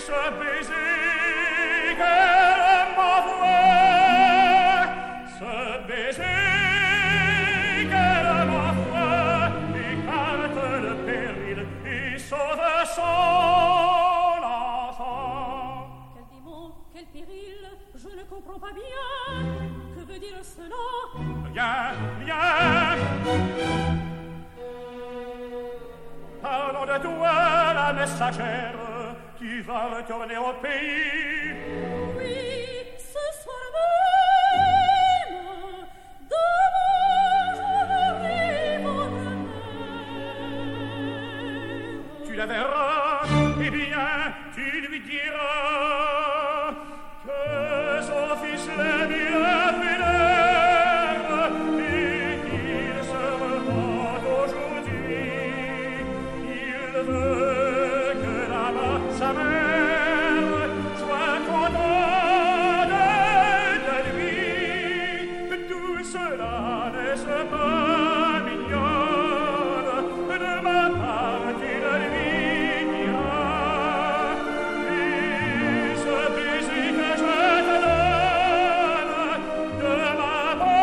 ce baiser qu'elle m'envoie, ce baiser qu'elle m'envoie, écarte le péril et sauve son enfant. Quel démon, quel péril, je ne comprends pas bien. Que veut dire cela? Viens, viens. Parlons de toi, la messagère, qui va retourner au pays. Oui, ce soir même, demain je arrive au mer. Tu la verras, eh bien, tu lui diras que son fils l'aime la vénère et qu'il se repent aujourd'hui. Il veut que là-bas sa mère soit contente de lui. Tout cela n'est-ce pas mignonne? De ma part, tu le lui diras. Et ce baiser que je te donne, de ma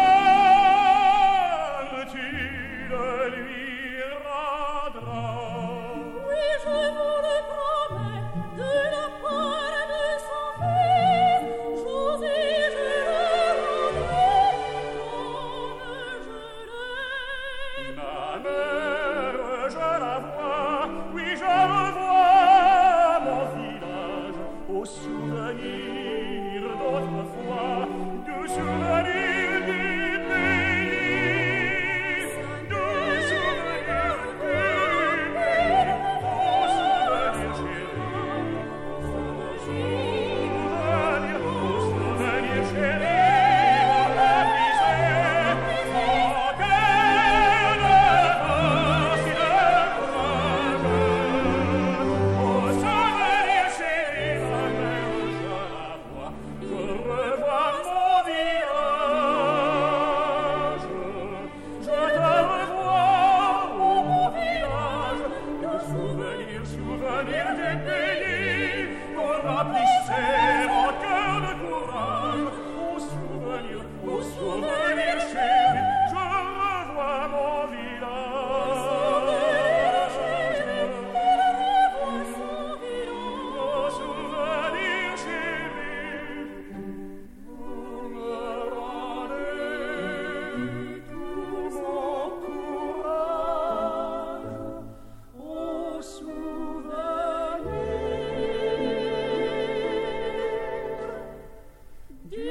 part, tu le lui rendras. Oui, je vous le promets, de la part de son fils, José, je le rendrai comme je l'aime. Ma mère, je la vois, oui, je revois mon village au souvenir d'autrefois, du souvenir du pays, du souvenir du pays, au souvenir chéri, au souvenir chéri, on l'a brisé, mon cœur de force et de courage. Au souvenir chéri, ma mère, je la vois, je revois mon village. Je te revois, mon village, le souvenir, souvenir du pays, qu'on remplissait mon cœur de courage. Au souvenir chéri, je revois mon village. Au souvenir chéri, vous me rendez tout mon courage. Au souvenir du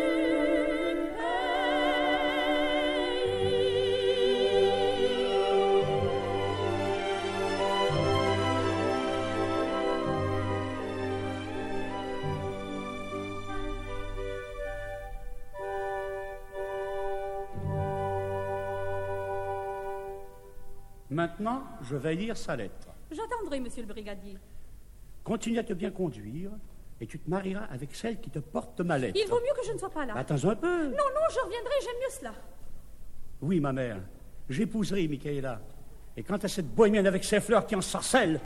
Maintenant, je vais lire sa lettre. J'attendrai, monsieur le brigadier. Continue à te bien conduire et tu te marieras avec celle qui te porte ma lettre. Il vaut mieux que je ne sois pas là. Attends un peu. Non, non, je reviendrai, j'aime mieux cela. Oui, ma mère, j'épouserai Michaela. Et quant à cette bohémienne avec ses fleurs qui en sorcelle,